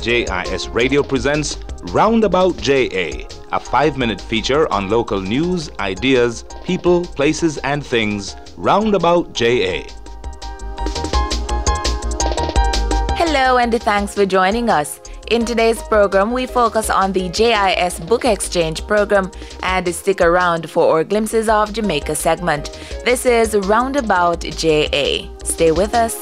JIS Radio presents Roundabout JA, a 5-minute feature on local news, ideas, people, places, and things. Roundabout JA. Hello, and thanks for joining us. In today's program, we focus on the JIS Book Exchange program, and stick around for our Glimpses of Jamaica segment. This is Roundabout JA. Stay with us.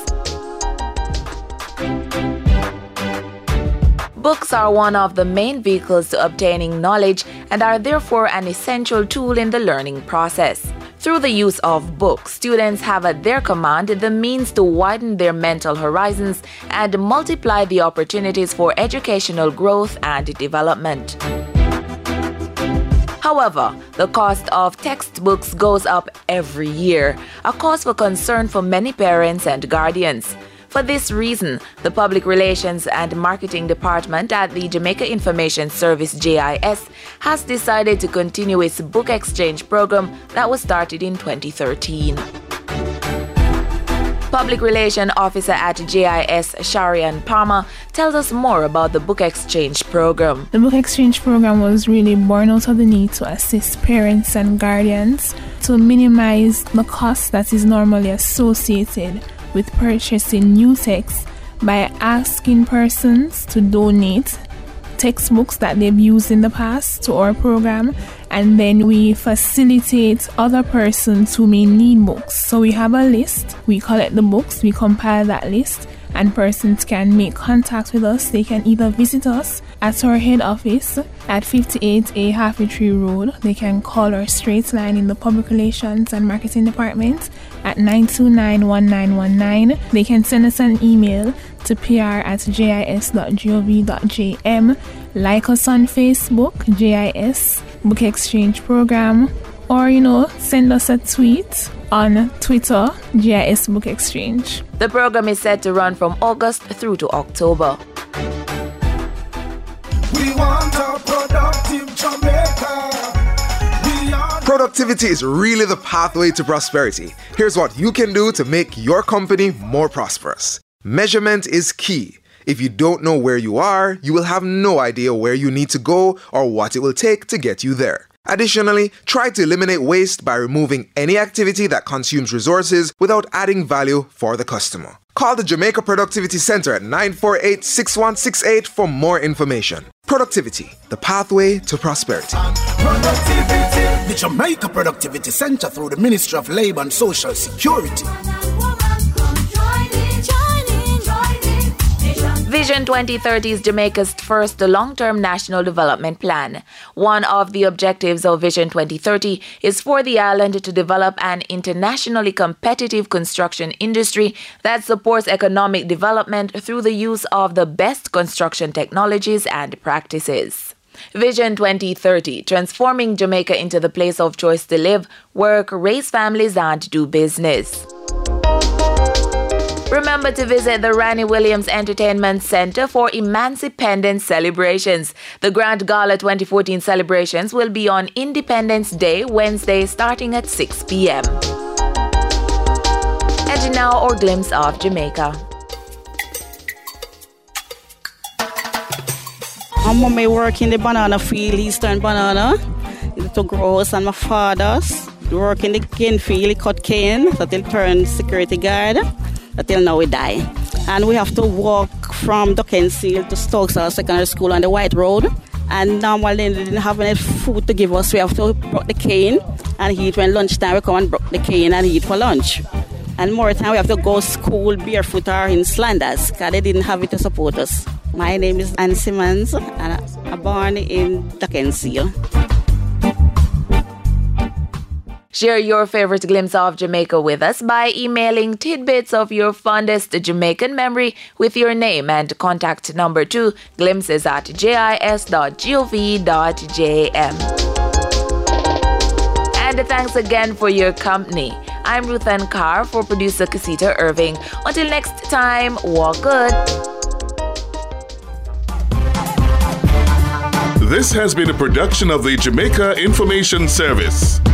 Books are one of the main vehicles to obtaining knowledge and are therefore an essential tool in the learning process. Through the use of books, students have at their command the means to widen their mental horizons and multiply the opportunities for educational growth and development. However, the cost of textbooks goes up every year, a cause for concern for many parents and guardians. For this reason, the Public Relations and Marketing Department at the Jamaica Information Service JIS has decided to continue its book exchange program that was started in 2013. Public Relations Officer at JIS, Sharian Palmer, tells us more about the book exchange program. The book exchange program was really born out of the need to assist parents and guardians to minimize the cost that is normally associated with purchasing new texts by asking persons to donate textbooks that they've used in the past to our program, and then we facilitate other persons who may need books. So we have a list, we collect the books, we compile that list, and persons can make contact with us. They can either visit us at our head office at 58A Halfway Tree Road. They can call our straight line in the Public Relations and Marketing Department at 929-1919. They can send us an email to pr@jis.gov.jm, like us on Facebook, JIS Book Exchange Program, or send us a tweet on Twitter, JIS Book Exchange. The program is set to run from August through to October. We want a productive Jamaica. Productivity is really the pathway to prosperity. Here's what you can do to make your company more prosperous. Measurement is key. If you don't know where you are, you will have no idea where you need to go or what it will take to get you there. Additionally, try to eliminate waste by removing any activity that consumes resources without adding value for the customer. Call the Jamaica Productivity Center at 948-6168 for more information. Productivity, the pathway to prosperity. Productivity. The Jamaica Productivity Center through the Ministry of Labour and Social Security. Vision 2030 is Jamaica's first long-term national development plan. One of the objectives of Vision 2030 is for the island to develop an internationally competitive construction industry that supports economic development through the use of the best construction technologies and practices. Vision 2030, transforming Jamaica into the place of choice to live, work, raise families, and do business. Remember to visit the Ranny Williams Entertainment Center for Emancipendence celebrations. The Grand Gala 2014 celebrations will be on Independence Day, Wednesday, starting at 6 p.m. And now our glimpse of Jamaica. My mommy work in the banana field, Eastern Banana. It took Rose and my father's. Work in the cane field, he cut cane, so they'll turn security guard. Until now we die. And we have to walk from Duckenseal to Stokes Secondary School on the White Road. And normally they didn't have any food to give us. We have to break the cane and eat when lunchtime. We come and break the cane and eat for lunch. And more time we have to go to school barefoot or in slanders because they didn't have it to support us. My name is Ann Simmons and I'm born in Duckenseal. Share your favorite glimpse of Jamaica with us by emailing tidbits of your fondest Jamaican memory with your name and contact number to glimpses@jis.gov.jm. And thanks again for your company. I'm Ruth Ann Carr for producer Casita Irving. Until next time, walk good. This has been a production of the Jamaica Information Service.